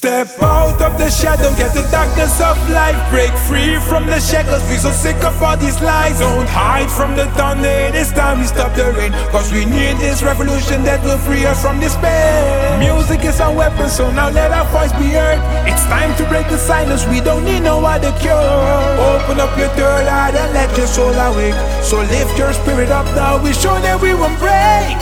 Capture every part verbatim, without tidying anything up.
Step out of the shadow, get the darkness of life. Break free from the shackles, we so sick of all these lies. Don't hide from the thunder, it is time we stop the rain. Cause we need this revolution that will free us from despair. Music is our weapon, so now let our voice be heard. It's time to break the silence, we don't need no other cure. Open up your third eye and let your soul awake. So lift your spirit up now, we show that we won't break.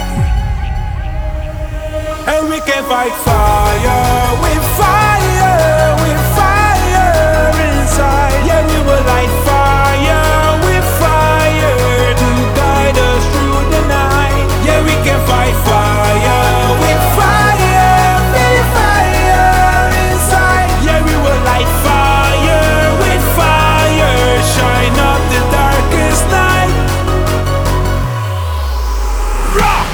And we can fight fire with fire, with fire inside. Yeah, we will light fire with fire to guide us through the night. Yeah, we can fight fire with fire, with fire inside. Yeah, we will light fire with fire, shine up the darkest night. Rock!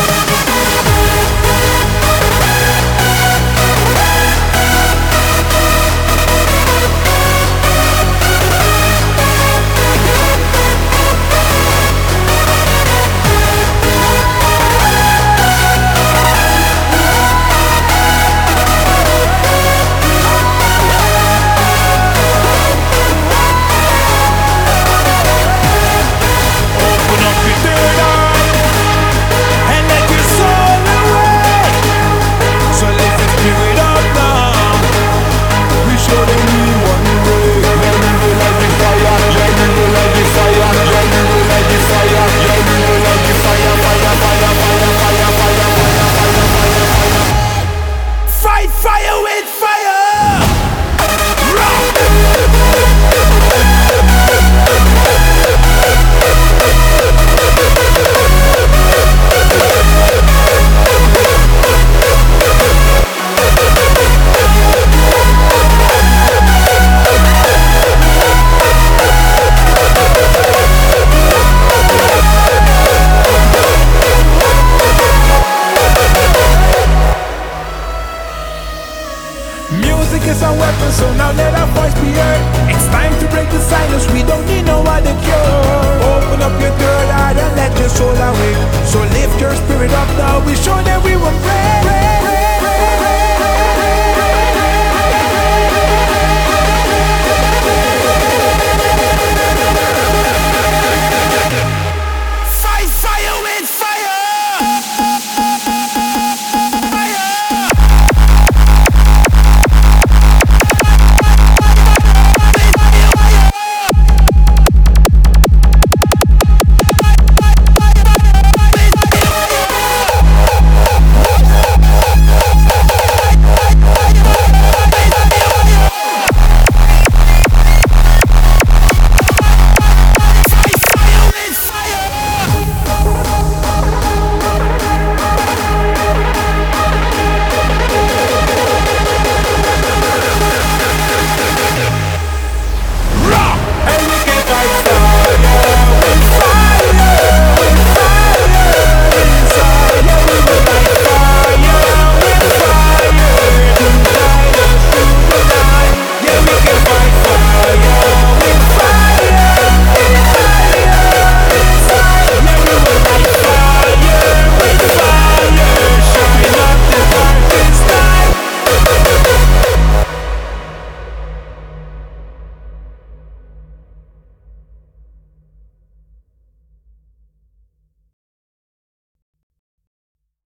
Music is our weapon, so now let our voice be heard. It's time to break the silence, we don't need no other cure. Open up your third eye and let your soul awake. So lift your spirit up now, we show that we won't break.